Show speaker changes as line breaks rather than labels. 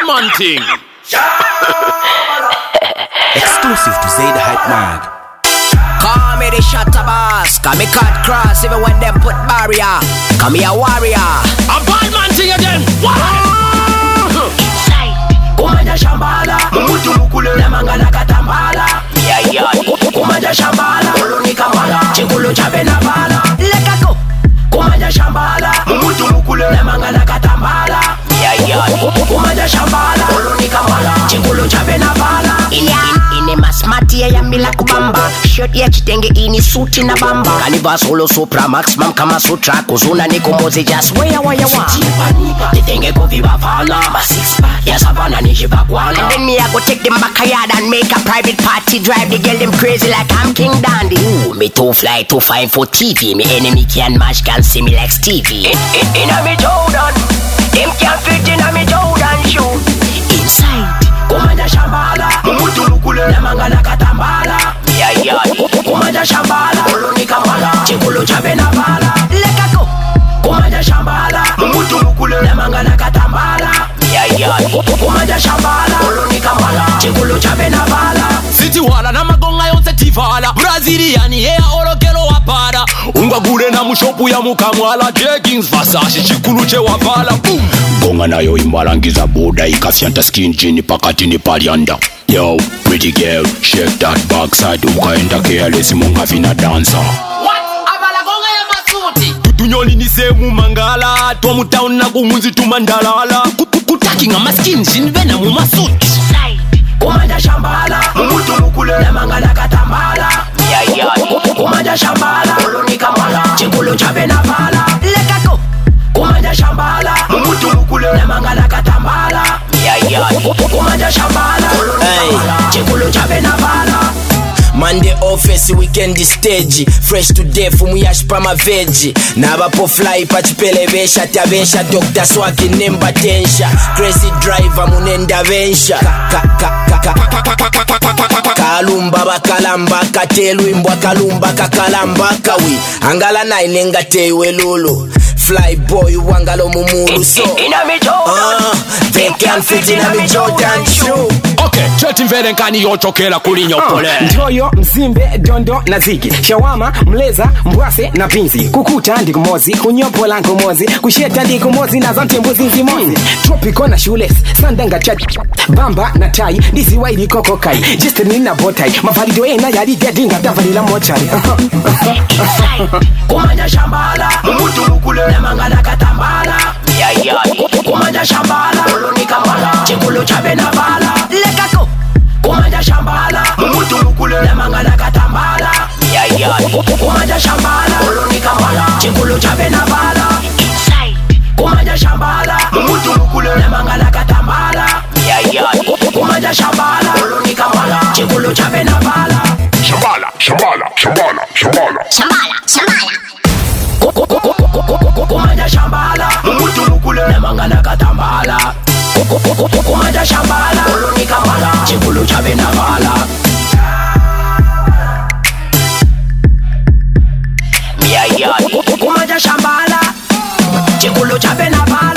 man thing.
Exclusive to Zay the Hype Mag.
Call me the shutter boss. Call me cut cross even when them put barrier. Call me a warrior.
A bad man thing again.
Kumanja shambala Mumutu mukule na mangana katambala Kumanja shambala Uluni kamala Chikulu chabe na bala Lekako Kumanja shambala Mumutu mukule na mangana katambala Kumanja shambala Uluni kamala Chikulu chabe na bala Ine masmati ya mila kubamba Shirt ya chitenge ini suti na bamba Kaniva solo supra maximum kama sutra Kuzuna ni kumbozi just waya waya wa Nitenge kuviva fala Ya savana ni jibakwana And then me I go take them back a yard and make a private party. Drive the girl them crazy like I'm King Dandy. Ooh, me too fly, too fine for TV. Me enemy can match, can see me like Stevie. Inna me Jordan, them can't fit inna me Jordan shoe. Inside, Kumanja shambala Mumutu mukule na mangana katambala Kumanja shambala Uluni kamala Chikulu chabe na bala Lekako Kumanja shambala Mumutu mukule na mangana katambala Kumanja shambala Uluni kamala Chikulu chabe na bala
City wala na magonga yonse tivala Braziliani hea orokelo wapara Unga gure na mushopu ya mukamwala Jeggings Versace chikulu che wapala Boom.
Gonga nayo imbarangiza boda ikafyanta skin chini pakatini palianda. Yo, pretty girl, shake that backside ukaenda careless munga vina dancer.
What? Abala gonga ya masuti Tunyoli ni semu mangala Twa mutaun na kumunzi tumandalala Kutaki nga maskin jinvena mu masuti
Kumanja shambala Mumutu mukule na mangana katambala Kumanja shambala Uluni kamala Chikulu chabe na bala Lekako Kumanja shambala Mumutu mukule na mangana katambala Kumanja shambala Uluni kamala Chikulu chabe na bala Monday office, weekend stage. Fresh to death, umuyashpa ma veggie. Nabapo fly, pachipelevesha. Tabesha, Dr. Swaki, nemba tensha. Crazy driver, munenda vensha. Kalumba bakalamba, katelu imbwa kalumba kakalamba kawi. Angala na inenga tewe lulu. Fly boy, wangalo mumuru so. They can't fit in a Jordan shoe.
Okay, cheti mvere nkani yochokela kulinyo pole
Njoyo, mzimbe, dondo na ziki Shawama, mleza, mbwase na pinzi Kukuta ndiku mozi, kunyopola nkumozi Kusheta ndiku mozi na zante mbuzi nzimozi Tropico na shoeless, sandanga chat Bamba na tai, disi waili koko kai Jistini na botai, mafalido na yari gedinga Davalila mochari
Kumanja shambala Mumutu mukule na mangana katambala Kumanja shambala Uluni kamala Chikulu chabe na bala Lekako Kumanja shambala Mumutu mukule na mangana katambala Kumanja shambala Uluni kamala Chikulu chabe na bala Kumanja shambala Mumutu mukule na mangana katambala Kumanja shambala Uluni kamala Chikulu chabe na bala
Shambala, shambala, shambala, shambala.
Kumanja shambala Mumutu mukule na mangana katambala Kumanja shambala Uluni kamala Chikulu chabe na bala Kumanja shambala Chikulu chabe na bala